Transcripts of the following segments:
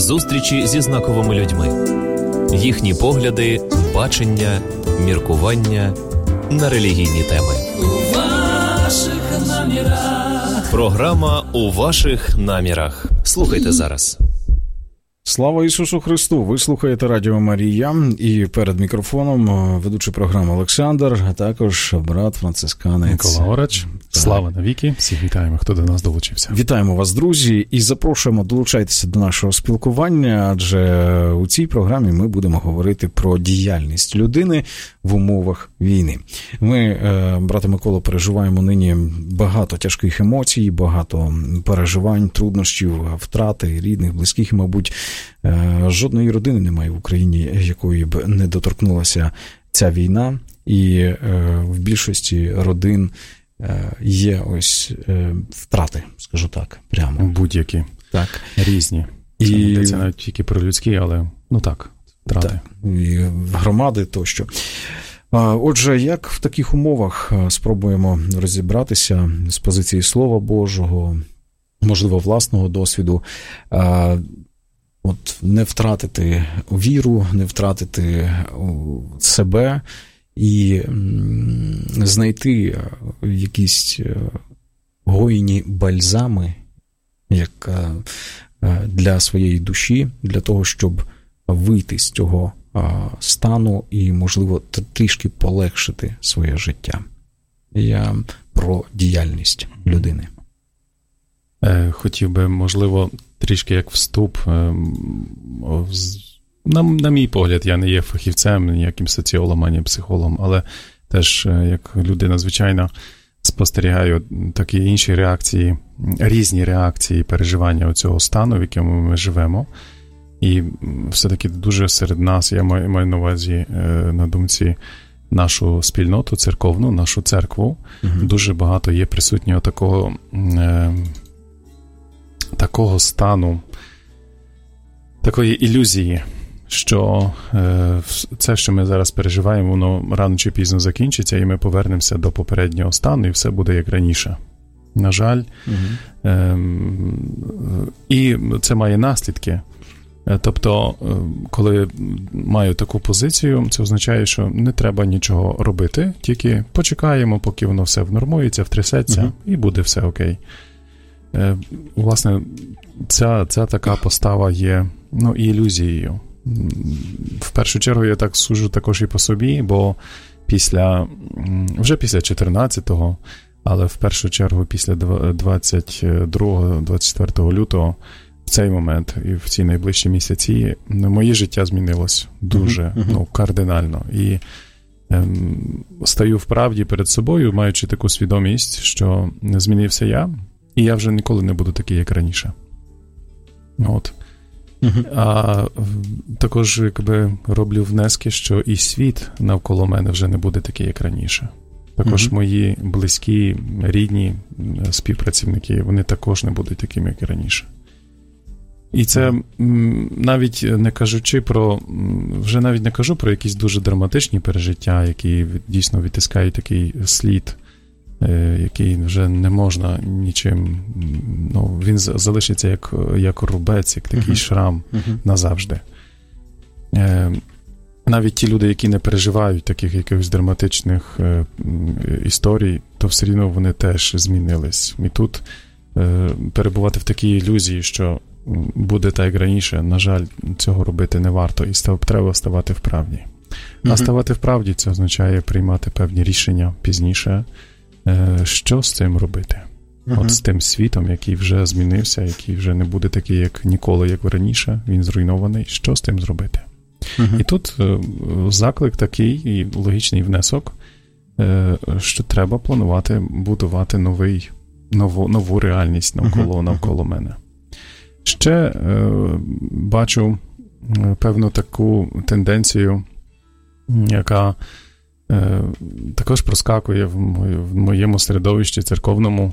Зустрічі зі знаковими людьми. Їхні погляди, бачення, міркування на релігійні теми. У ваших намірах. Програма «У ваших намірах». Слухайте зараз. Слава Ісусу Христу! Ви слухаєте Радіо Марія, і перед мікрофоном ведучий програми Олександр, а також брат францисканець Микола Орач. Слава навіки! Всіх вітаємо, хто до нас долучився. Вітаємо вас, друзі, і запрошуємо долучайтеся до нашого спілкування, адже у цій програмі ми будемо говорити про діяльність людини в умовах війни. Ми, брате Миколо, переживаємо нині багато тяжких емоцій, багато переживань, труднощів, втрати рідних, близьких, і, мабуть, жодної родини немає в Україні, якої б не доторкнулася ця війна, і в більшості родин є ось втрати, скажу так, прямо. Будь-які. Так. Різні. Це не йдеться навіть тільки про людські, але, так, втрати. Так, і громади тощо. Отже, як в таких умовах спробуємо розібратися з позиції Слова Божого, можливо, власного досвіду, от не втратити віру, не втратити себе і знайти якісь гойні бальзами, як для своєї душі, для того, щоб вийти з цього стану і, можливо, трішки полегшити своє життя. Я про діяльність людини. Хотів би, можливо, трішки як вступ. На мій погляд, я не є фахівцем, ніяким соціологом, ані психологом, але теж, як людина звичайна, спостерігаю такі інші реакції, різні реакції переживання цього стану, в якому ми живемо. І все-таки дуже серед нас, я маю на увазі, на думці, нашу спільноту церковну, нашу церкву, дуже багато є присутнього такого стану, такої ілюзії, що це, що ми зараз переживаємо, воно рано чи пізно закінчиться, і ми повернемося до попереднього стану, і все буде як раніше. На жаль. І це має наслідки. Тобто, коли маю таку позицію, це означає, що не треба нічого робити, тільки почекаємо, поки воно все внормується, втрясеться, і буде все окей. Власне, ця така постава є ілюзією. В першу чергу я так суджу також і по собі, бо вже після 14-го, але в першу чергу після 22-24 лютого, в цей момент і в ці найближчі місяці, моє життя змінилось дуже кардинально. І стаю в правді перед собою, маючи таку свідомість, що змінився я, і я вже ніколи не буду такий, як раніше. А також роблю внески, що і світ навколо мене вже не буде такий, як раніше. Також мої близькі, рідні співпрацівники, вони також не будуть такими, як і раніше. І це навіть не кажучи вже навіть не кажу про якісь дуже драматичні пережиття, які дійсно відтискають такий слід, який вже не можна нічим, він залишиться як рубець, як такий шрам назавжди. Навіть ті люди, які не переживають таких якихось драматичних історій, то все рівно вони теж змінились. І тут перебувати в такій ілюзії, що буде так, як раніше, на жаль, цього робити не варто, і треба ставати в правді. А ставати в правді – це означає приймати певні рішення пізніше, що з цим робити. От з тим світом, який вже змінився, який вже не буде такий, як ніколи, як раніше, він зруйнований, що з тим зробити. І тут заклик такий і логічний внесок, що треба планувати, будувати нову реальність навколо мене. Ще бачу певну таку тенденцію, яка також проскакує в моєму середовищі церковному,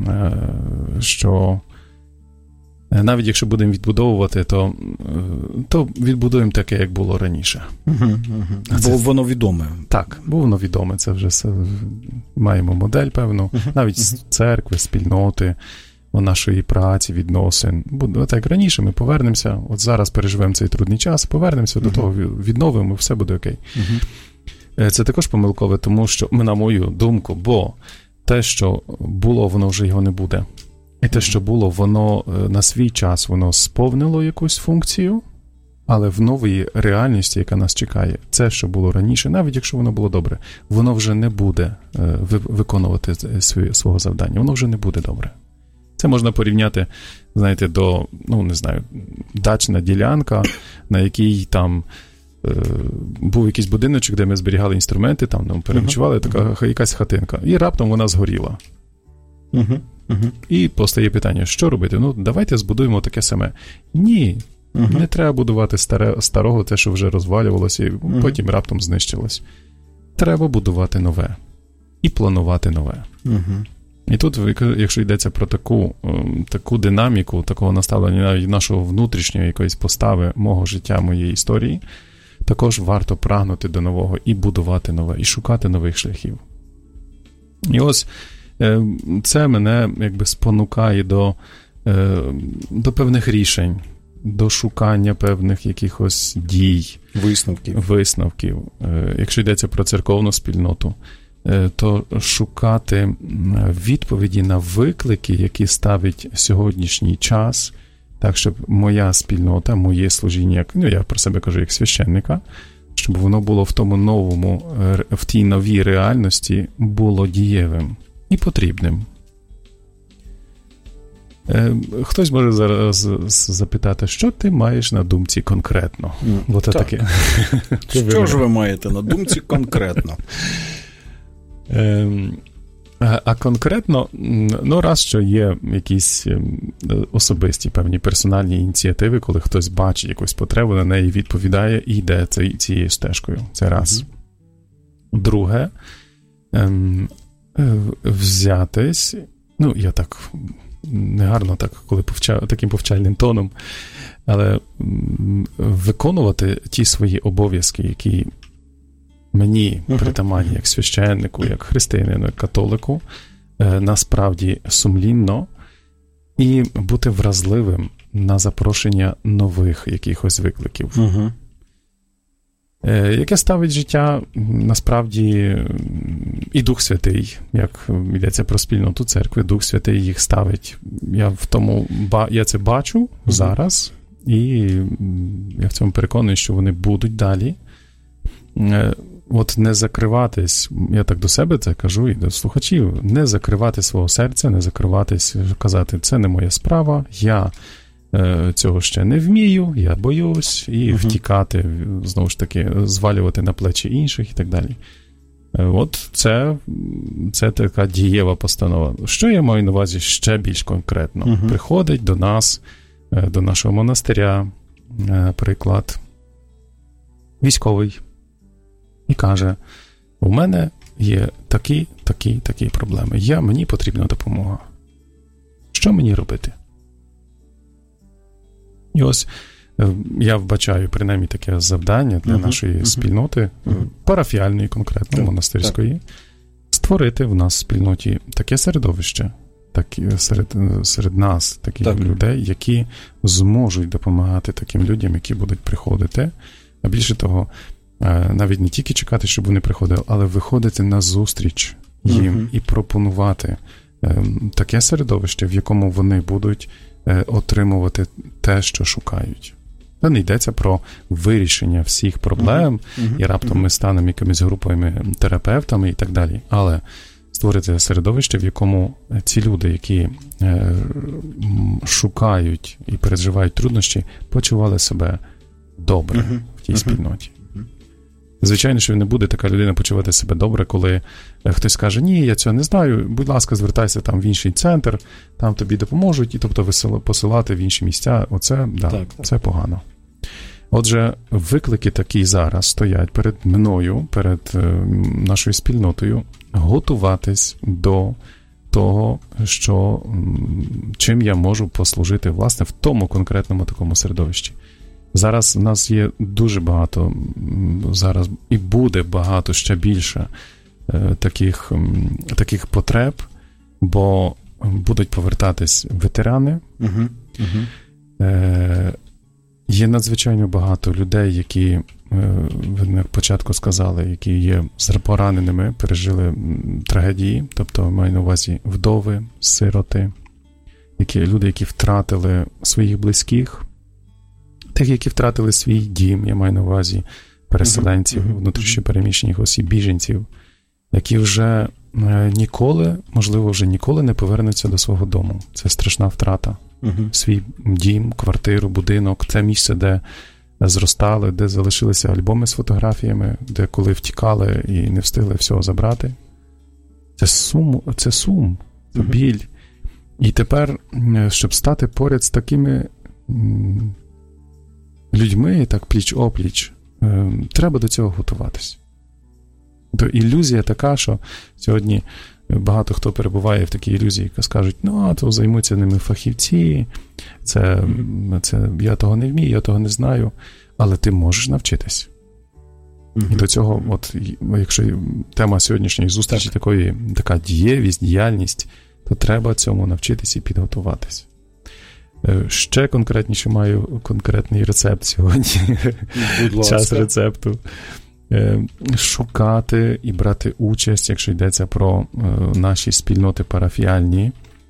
що навіть якщо будемо відбудовувати, то відбудуємо таке, як було раніше. Бо воно відоме. Так, бо воно відоме. Це вже маємо модель певну, навіть з церкви, спільноти. нашої праці, відносин. От як раніше ми повернемося, от зараз переживемо цей трудний час, повернемося до того, відновимо, все буде окей. Це також помилкове, тому що, на мою думку, бо те, що було, воно вже його не буде. І те, що було, воно на свій час, воно сповнило якусь функцію, але в новій реальності, яка нас чекає, це, що було раніше, навіть якщо воно було добре, воно вже не буде виконувати свого завдання, воно вже не буде добре. Це можна порівняти, знаєте, до, дачна ділянка, на якій там був якийсь будиночок, де ми зберігали інструменти, там переночували, така якась хатинка, і раптом вона згоріла. І постає питання, що робити? Давайте збудуємо таке саме. Ні, не треба будувати старого, те, що вже розвалювалося, і потім раптом знищилось. Треба будувати нове. І планувати нове. І тут, якщо йдеться про таку динаміку, такого наставлення навіть нашого внутрішньої якоїсь постави, мого життя, моєї історії, також варто прагнути до нового і будувати нове, і шукати нових шляхів. І ось це мене якби спонукає до певних рішень, до шукання певних якихось дій, висновків. Якщо йдеться про церковну спільноту, то шукати відповіді на виклики, які ставить сьогоднішній час, так, щоб моя спільнота, моє служіння, я про себе кажу як священника, щоб воно було в тій новій реальності було дієвим і потрібним. Хтось може зараз запитати, що ти маєш на думці конкретно? Таке. Що ж ви маєте на думці конкретно? А конкретно, раз що є якісь особисті певні персональні ініціативи, коли хтось бачить якусь потребу, на неї відповідає і йде цією стежкою. Це раз. Друге, взятись, я так негарно так, коли таким повчальним тоном, але виконувати ті свої обов'язки, які мені притаманні як священнику, як християнину, як католику, насправді сумлінно, і бути вразливим на запрошення нових якихось викликів. Яке ставить життя, насправді, і Дух Святий, як йдеться про спільноту церкви, Дух Святий їх ставить. Я це бачу зараз, і я в цьому переконаний, що вони будуть далі. От не закриватись, я так до себе це кажу і до слухачів, не закривати свого серця, не закриватись, казати, це не моя справа, я цього ще не вмію, я боюсь, і втікати, знову ж таки, звалювати на плечі інших і так далі. От це така дієва постанова. Що я маю на увазі ще більш конкретно? Приходить до нас, до нашого монастиря, наприклад, військовий, і каже, у мене є такі проблеми. Мені потрібна допомога. Що мені робити? І ось я вбачаю, принаймні, таке завдання для нашої спільноти, парафіальної конкретно, монастирської, створити в нас в спільноті таке середовище, серед нас, таких людей, які зможуть допомагати таким людям, які будуть приходити. А більше того, навіть не тільки чекати, щоб вони приходили, але виходити на зустріч їм і пропонувати таке середовище, в якому вони будуть отримувати те, що шукають. Та не йдеться про вирішення всіх проблем, і раптом ми станемо якимись групами терапевтами і так далі. Але створити середовище, в якому ці люди, які шукають і переживають труднощі, почували себе добре в тій спільноті. Звичайно, що не буде така людина почувати себе добре, коли хтось каже, ні, я цього не знаю, будь ласка, звертайся там в інший центр, там тобі допоможуть, і тобто посилати в інші місця, це погано. Отже, виклики такі зараз стоять перед мною, перед нашою спільнотою, готуватись до того, чим я можу послужити, власне, в тому конкретному такому середовищі. Зараз в нас є дуже багато, зараз і буде багато ще більше таких потреб, бо будуть повертатись ветерани. Є надзвичайно багато людей, які, ви на початку сказали, які є пораненими, пережили трагедії, тобто маю на увазі вдови, сироти, люди, які втратили своїх близьких, тих, які втратили свій дім, я маю на увазі переселенців, внутрішньопереміщених осіб, біженців, які вже ніколи, можливо, вже ніколи не повернуться до свого дому. Це страшна втрата. Свій дім, квартиру, будинок, це місце, де зростали, де залишилися альбоми з фотографіями, де коли втікали і не встигли всього забрати. Це сум, це біль. І тепер, щоб стати поряд з такими людьми, так пліч-опліч, треба до цього готуватись. То ілюзія така, що сьогодні багато хто перебуває в такій ілюзії, яка скажуть, то займуться ними фахівці, це я того не вмію, я того не знаю, але ти можеш навчитись. І до цього, от, якщо тема сьогоднішньої зустрічі така дієвість, діяльність, то треба цьому навчитись і підготуватись. Ще конкретніше маю конкретний рецепт сьогодні. Час рецепту. Шукати і брати участь, якщо йдеться про наші спільноти парафіальні.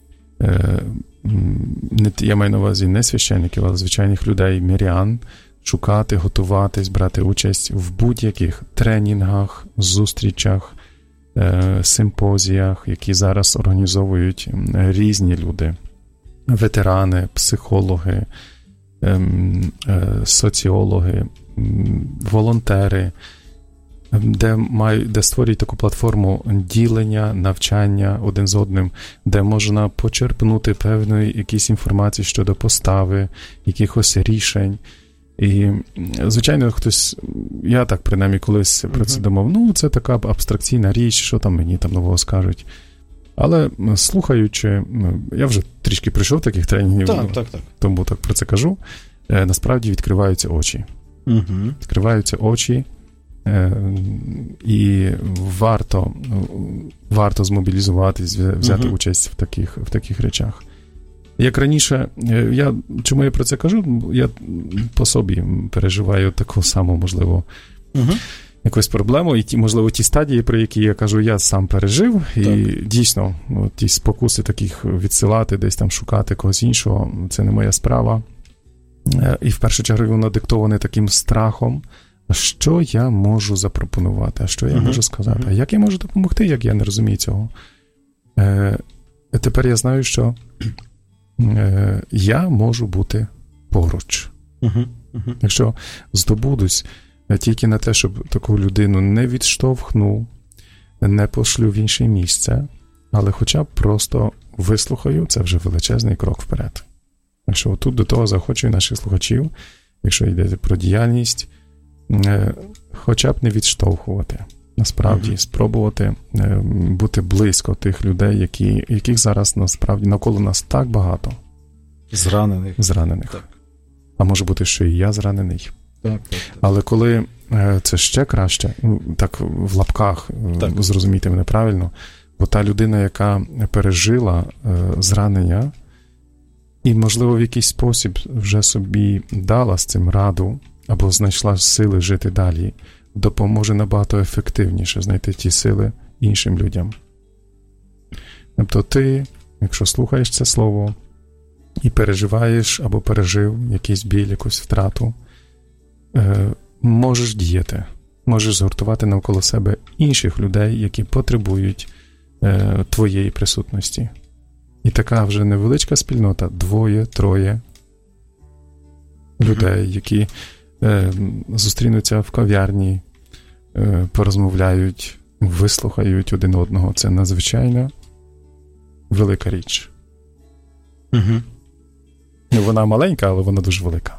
Я маю на увазі не священників, але звичайних людей, мирян. Шукати, готуватись, брати участь в будь-яких тренінгах, зустрічах, симпозіях, які зараз організовують різні люди. Ветерани, психологи, соціологи, волонтери, де створюють таку платформу ділення, навчання один з одним, де можна почерпнути певної якісь інформації щодо постави, якихось рішень. І, звичайно, хтось, я так принаймні колись про це думав, це така абстракційна річ, що там мені там нового скажуть. Але слухаючи, я вже трішки прийшов таких тренінгів, тому так про це кажу, насправді відкриваються очі. Відкриваються очі, і варто змобілізуватись, взяти участь в таких речах. Як раніше, чому я про це кажу? Я по собі переживаю таку саму, можливо, якусь проблему, і можливо, ті стадії, про які я кажу, я сам пережив, і дійсно, ті спокуси таких відсилати, десь там шукати когось іншого, це не моя справа. І в першу чергу воно диктоване таким страхом, що я можу запропонувати, а що я можу сказати, а як я можу допомогти, як я не розумію цього. Тепер я знаю, що я можу бути поруч. Якщо здобудусь тільки на те, щоб таку людину не відштовхну, не пошлю в інше місце, але хоча б просто вислухаю, це вже величезний крок вперед. Якщо отут до того заохочую наших слухачів, якщо йде про діяльність, хоча б не відштовхувати. Насправді, спробувати бути близько тих людей, яких зараз насправді навколо нас так багато. Зранених. Так. А може бути, що і я зранений. Так. Але коли це ще краще, так в лапках, зрозумійте мене правильно, бо та людина, яка пережила зранення і, можливо, в якийсь спосіб вже собі дала з цим раду, або знайшла сили жити далі, допоможе набагато ефективніше знайти ті сили іншим людям. Тобто ти, якщо слухаєш це слово і переживаєш або пережив якийсь біль, якусь втрату, можеш діяти, можеш згуртувати навколо себе інших людей, які потребують твоєї присутності. І така вже невеличка спільнота, 2-3 людей, які зустрінуться в кав'ярні, порозмовляють, вислухають один одного. Це надзвичайно велика річ. Вона маленька, але вона дуже велика.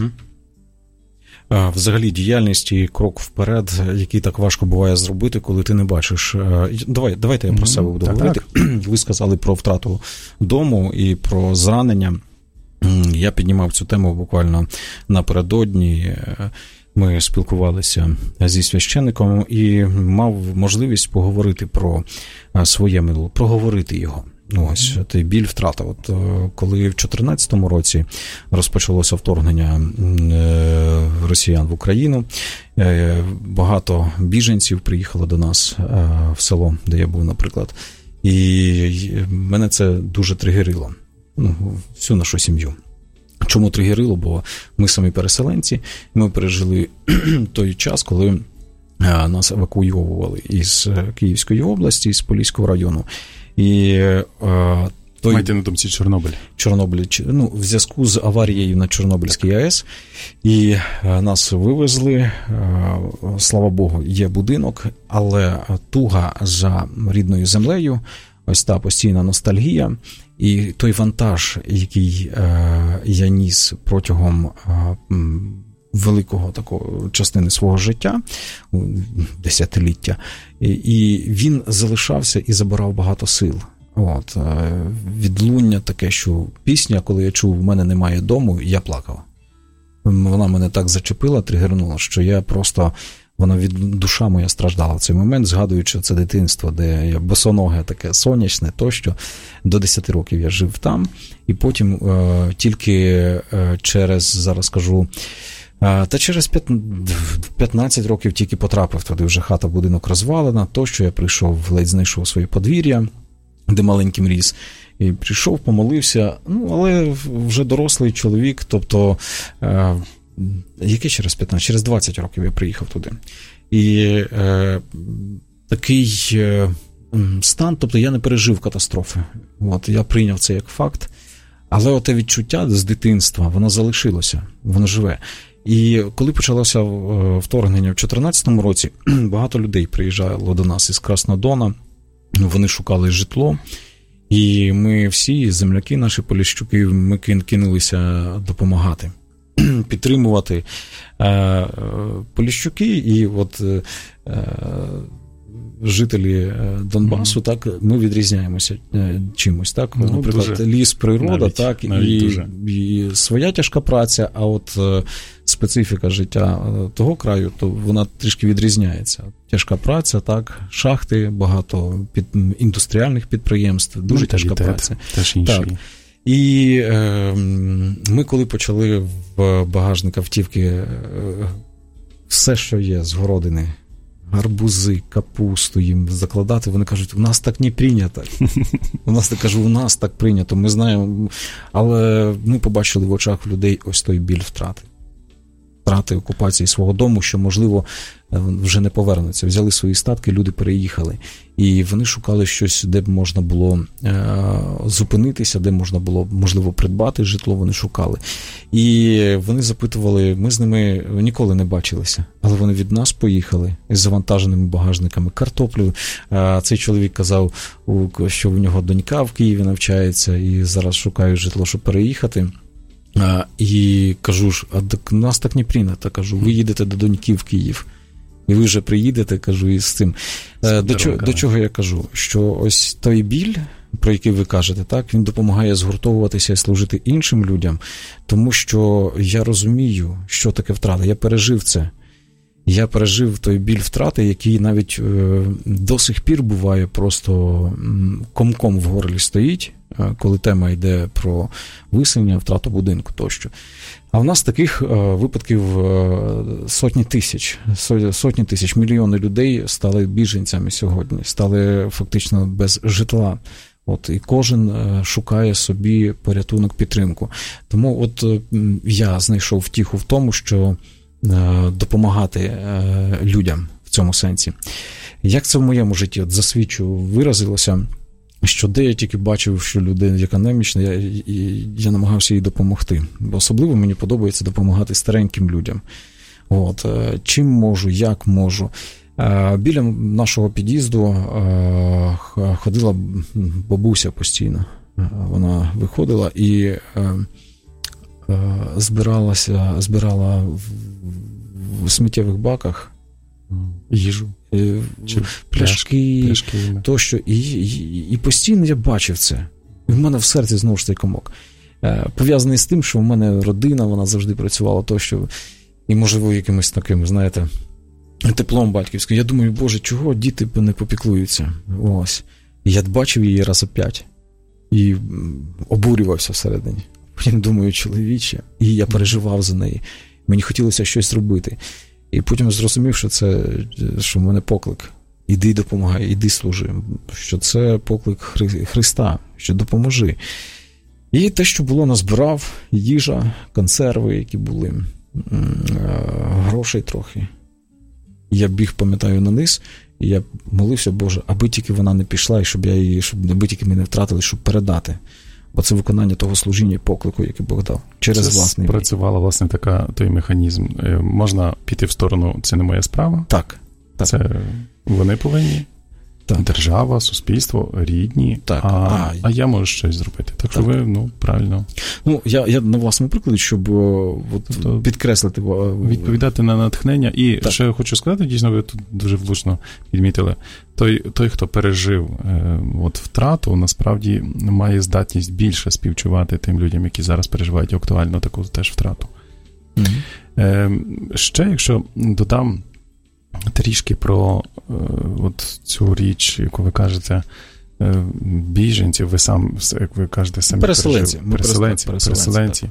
Взагалі діяльність і крок вперед, який так важко буває зробити, коли ти не бачиш. Давайте я про себе буду говорити. Ви сказали про втрату дому і про зранення. Я піднімав цю тему буквально напередодні. Ми спілкувалися зі священником і мав можливість поговорити про своє минуле, проговорити його. Ось, той біль втрата. От коли в 2014 році розпочалося вторгнення росіян в Україну, багато біженців приїхало до нас в село, де я був, наприклад, і мене це дуже тригерило. Всю нашу сім'ю. Чому тригерило? Бо ми самі переселенці, ми пережили той час, коли нас евакуйовували із Київської області, із Поліського району. І маєте на думці Чорнобиль? В зв'язку з аварією на Чорнобильській АЕС. І нас вивезли, слава Богу, є будинок, але туга за рідною землею, ось та постійна ностальгія. І той вантаж, який я ніс протягом великого такого частини свого життя, десятиліття, і він залишався і забирав багато сил. От, відлуння таке, що пісня, коли я чув, в мене немає дому, я плакав. Вона мене так зачепила, тригернула, що я просто, душа моя страждала в цей момент, згадуючи це дитинство, де я босоноге таке сонячне, тощо. До 10 років я жив там, і потім тільки через 15 років тільки потрапив туди, вже хата, будинок розвалена, тощо я прийшов, ледь знайшов своє подвір'я, де маленьким ріс, і прийшов, помолився, але вже дорослий чоловік, тобто, який через 15? Через 20 років я приїхав туди. І такий стан, тобто я не пережив катастрофи. От, я прийняв це як факт, але оте відчуття з дитинства, воно залишилося, воно живе. І коли почалося вторгнення в 2014 році, багато людей приїжджало до нас із Краснодона, вони шукали житло, і ми всі, земляки наші, поліщуки, ми кинулися допомагати, підтримувати поліщуки, і от жителі Донбасу, так, ми відрізняємося чимось, так, наприклад, дуже. Ліс, природа, навіть, так, і своя тяжка праця, а от специфіка життя того краю, то вона трішки відрізняється. Тяжка праця, так, шахти, багато індустріальних підприємств, дуже тяжка праця. Так. І ми, коли почали в багажник автівки все, що є з городини, гарбузи, капусту їм закладати, вони кажуть, у нас так не прийнято. У нас так прийнято, ми знаємо, але ми побачили в очах людей ось той біль втрати окупації свого дому, що, можливо, вже не повернуться. Взяли свої статки, люди переїхали. І вони шукали щось, де б можна було зупинитися, де можна було, можливо, придбати житло, вони шукали. І вони запитували, ми з ними ніколи не бачилися, але вони від нас поїхали із завантаженими багажниками, картоплею. Цей чоловік казав, що в нього донька в Києві навчається і зараз шукає житло, щоб переїхати. І кажу ж, а нас так не прийнято, кажу, ви їдете до доньки в Київ, і ви вже приїдете, кажу, із цим. До чого я кажу? Що ось той біль, про який ви кажете, так, він допомагає згуртовуватися і служити іншим людям, тому що я розумію, що таке втрата, я пережив це. Я пережив той біль втрати, який навіть до сих пір буває просто комком в горлі стоїть, коли тема йде про виселення, втрату будинку тощо. А в нас таких випадків сотні тисяч, мільйони людей стали біженцями сьогодні, стали фактично без житла. От, і кожен шукає собі порятунок, підтримку. Тому от я знайшов втіху в тому, що допомагати людям в цьому сенсі. Як це в моєму житті от засвідчу, виразилося, що де я тільки бачив, що людина, яка немічна, я намагався їй допомогти. Бо особливо мені подобається допомагати стареньким людям. От, чим можу, як можу. Біля нашого під'їзду ходила бабуся постійно. Вона виходила і збирала в сміттєвих баках їжу, пляшки тощо. І постійно я бачив це. І в мене в серці знову ж цей комок. Пов'язаний з тим, що в мене родина, вона завжди працювала тощо. І, можливо, якимось таким, знаєте, теплом батьківським. Я думаю, Боже, чого діти не попіклуються? Ось. І я бачив її раз 5. і обурювався всередині. Потім думаю, чоловіче, і я переживав за неї. Мені хотілося щось зробити. І потім зрозумів, що в мене поклик. Іди допомагай, іди служи. Що це поклик Христа, що допоможи. І те, що було, назбирав, їжа, консерви, які були, грошей трохи. Я біг, пам'ятаю, на низ, і я молився, Боже, аби тільки вона не пішла, і аби тільки ми не втратили, щоб передати. Бо це виконання того служіння і поклику, який Бог дав. Через власний бій. Працювала, власне, той механізм. Можна піти в сторону, це не моя справа. Так. Це вони повинні. Так. Держава, суспільство, рідні, так. А я можу щось зробити. Так що ви, правильно. Я на власному прикладі, щоб підкреслити. Відповідати на натхнення. І ще хочу сказати, дійсно, ви тут дуже влучно підмітили, той хто пережив втрату, насправді має здатність більше співчувати тим людям, які зараз переживають актуально таку теж втрату. Ще, якщо додам трішки про цю річ, яку ви кажете, біженців, ви як ви кажете, самі переселенці.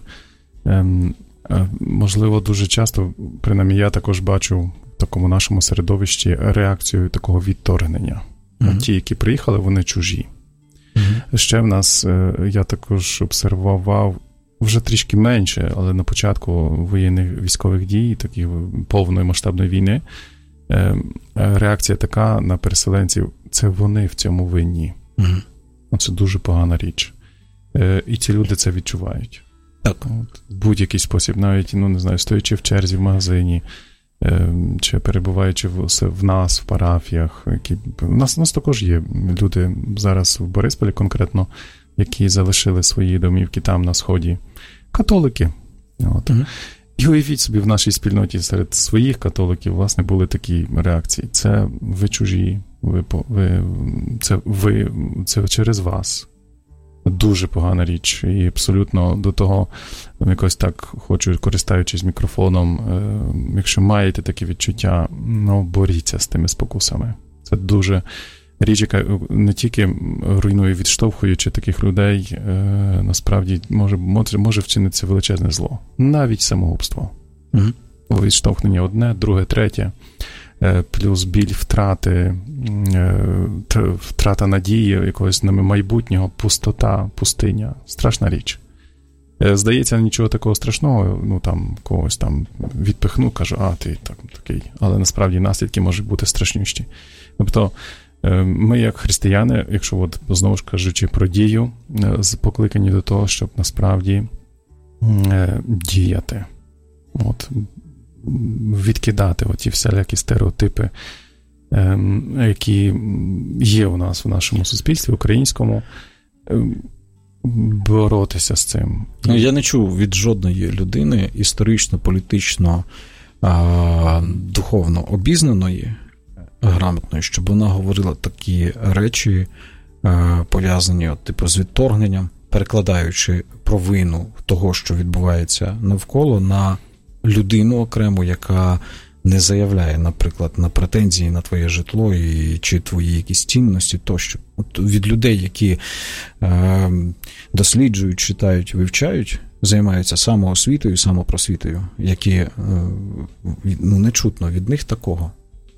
Можливо, дуже часто, принаймні я також бачу в такому нашому середовищі реакцію такого відторгнення. Ті, які приїхали, вони чужі. Ще в нас, я також обсервував, вже трішки менше, але на початку воєнних військових дій, таких повної масштабної війни, реакція така на переселенців, це вони в цьому винні. Це дуже погана річ. І ці люди це відчувають. Так. В будь-який спосіб, навіть, стоячи в черзі в магазині, чи перебуваючи в нас, в парафіях. У нас також є люди зараз в Борисполі конкретно, які залишили свої домівки там на Сході. Католики. І уявіть собі, в нашій спільноті серед своїх католиків, власне, були такі реакції. Це ви чужі, це через вас. Дуже погана річ. І абсолютно до того, якось так хочу, користуючись мікрофоном, якщо маєте такі відчуття, боріться з тими спокусами. Це дуже річ, яка не тільки руйнує, відштовхуючи таких людей, насправді може вчинитися величезне зло. Навіть самогубство. Відштовхнення одне, друге, третє. Плюс біль втрати, втрата надії, якогось майбутнього, пустота, пустиня. Страшна річ. Здається, нічого такого страшного, когось там відпихну, кажу, ти такий. Але насправді наслідки можуть бути страшніші. Тобто, ми, як християни, якщо знову ж кажучи про дію, покликані до того, щоб насправді діяти. Відкидати оті всілякі стереотипи, які є у нас в нашому суспільстві українському, боротися з цим. Я не чув від жодної людини історично, політично, духовно обізнаної, грамотної, щоб вона говорила такі речі, пов'язані з відторгненням, перекладаючи провину того, що відбувається навколо, на людину окрему, яка не заявляє, наприклад, на претензії на твоє житло чи твої якісь цінності тощо. Від людей, які досліджують, читають, вивчають, займаються самоосвітою, самопросвітою, які не чутно від них такого.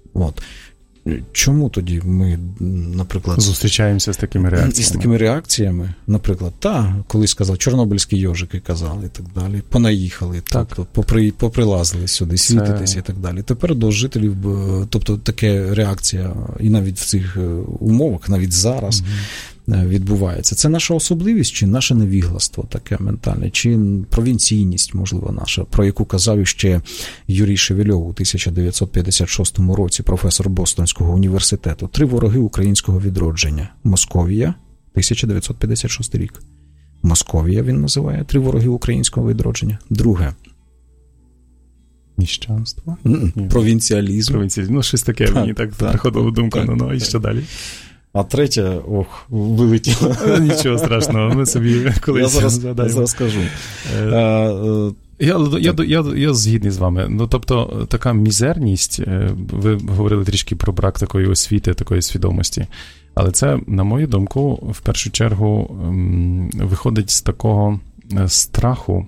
Чому тоді ми, наприклад... Зустрічаємося з такими реакціями? З такими реакціями, наприклад, колись сказав, чорнобильські йожики казали і так далі, понаїхали, тобто поприлазили сюди, світитися і так далі. Тепер до жителів, тобто така реакція і навіть в цих умовах, навіть зараз відбувається. Це наша особливість чи наше невігластво таке ментальне, чи провінційність, можливо, наша, про яку казав ще Юрій Шевельов у 1956 році, професор Бостонського університету. 3 вороги українського відродження. Московія, 1956 рік. Московія він називає 3 вороги українського відродження. Друге. Міщанство? Провінціалізм. Щось таке, мені так приходило думка, і що далі? А третє, вилетіло. Нічого страшного, ми собі колись згадаємо. Я зараз скажу. Я згідний з вами. Ну, тобто, така мізерність, ви говорили трішки про брак такої освіти, такої свідомості, але це, на мою думку, в першу чергу виходить з такого страху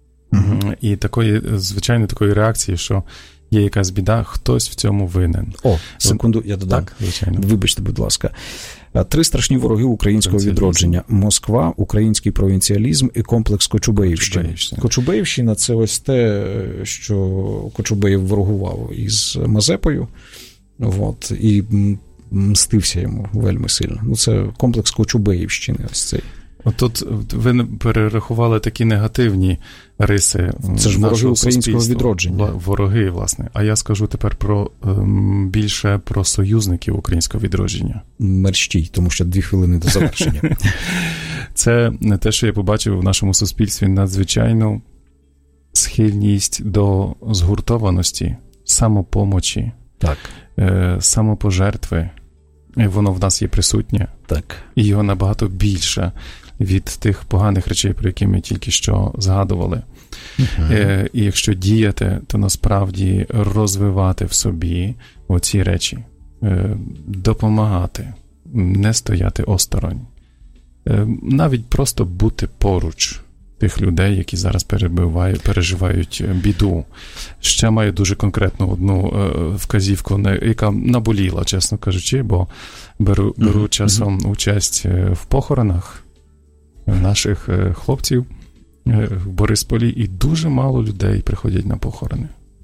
і такої, звичайно, такої реакції, що є якась біда, хтось в цьому винен. Секунду, я додам. Так, звичайно. Вибачте, будь ласка. 3 страшні вороги українського відродження. Москва, український провінціалізм і комплекс Кочубеївщини. Кочубеївщина – це ось те, що Кочубеїв ворогував із Мазепою, і мстився йому вельми сильно. Ну, це комплекс Кочубеївщини ось цей. Тут ви перерахували такі негативні риси. Це ж вороги українського відродження. Вороги, власне. А я скажу тепер більше про союзників українського відродження. Мерщій, тому що 2 хвилини до завершення. Це не те, що я побачив в нашому суспільстві, надзвичайну схильність до згуртованості, самопомочі, самопожертви. Воно в нас є присутнє. Так. І його набагато більше від тих поганих речей, про які ми тільки що згадували. І якщо діяти, то насправді розвивати в собі оці речі, допомагати, не стояти осторонь. Навіть просто бути поруч тих людей, які зараз переживають біду. Ще маю дуже конкретну одну вказівку, яка наболіла, чесно кажучи, бо беру часом участь в похоронах наших хлопців в Борисполі, і дуже мало людей приходять на похорони.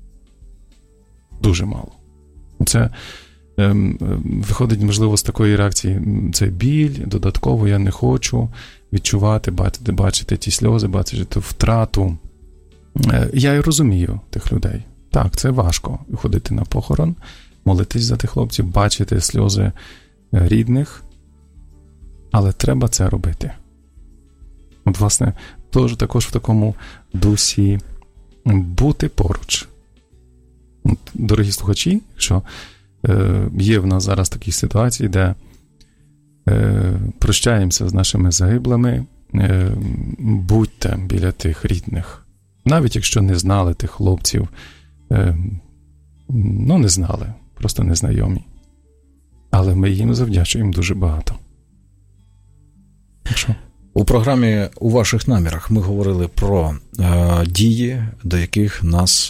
Дуже мало. Це виходить, можливо, з такої реакції, це біль, додатково я не хочу відчувати, бачити ті сльози, бачити ту втрату. Я і розумію тих людей. Так, це важко ходити на похорон, молитись за тих хлопців, бачити сльози рідних, але треба це робити. От, власне, також в такому дусі бути поруч. От, дорогі слухачі, що є в нас зараз такі ситуації, де прощаємося з нашими загиблими, будьте біля тих рідних. Навіть якщо не знали тих хлопців, не знали, просто незнайомі. Але ми їм завдячуємо дуже багато. Що? У програмі «У ваших намірах» ми говорили про дії, до яких нас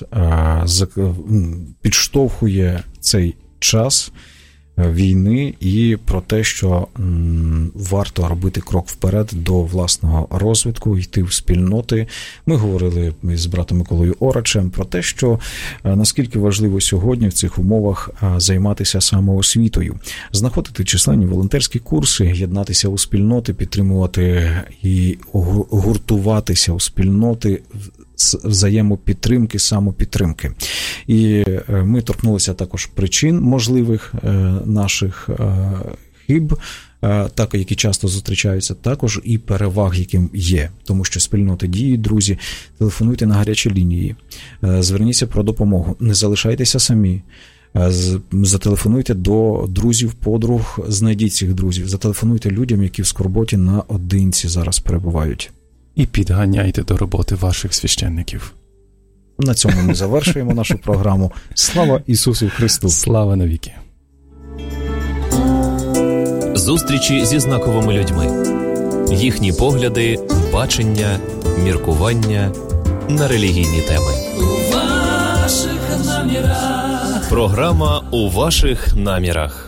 підштовхує цей час війни, і про те, що варто робити крок вперед до власного розвитку, йти в спільноти. Ми говорили з братом Миколою Орачем про те, що наскільки важливо сьогодні в цих умовах займатися самоосвітою, знаходити численні волонтерські курси, єднатися у спільноти, підтримувати і гуртуватися у спільноти, взаємопідтримки, самопідтримки. І ми торкнулися також причин можливих наших хиб, так, які часто зустрічаються, також і переваг, яким є. Тому що спільноти діють, друзі. Телефонуйте на гарячі лінії, зверніться про допомогу, не залишайтеся самі. Зателефонуйте до друзів, подруг, знайдіть цих друзів, зателефонуйте людям, які в скорботі наодинці зараз перебувають. І підганяйте до роботи ваших священників. На цьому ми завершуємо нашу програму. Слава Ісусу Христу! Слава навіки! Зустрічі зі знаковими людьми. Їхні погляди, бачення, міркування на релігійні теми. У ваших намірах. Програма «У ваших намірах».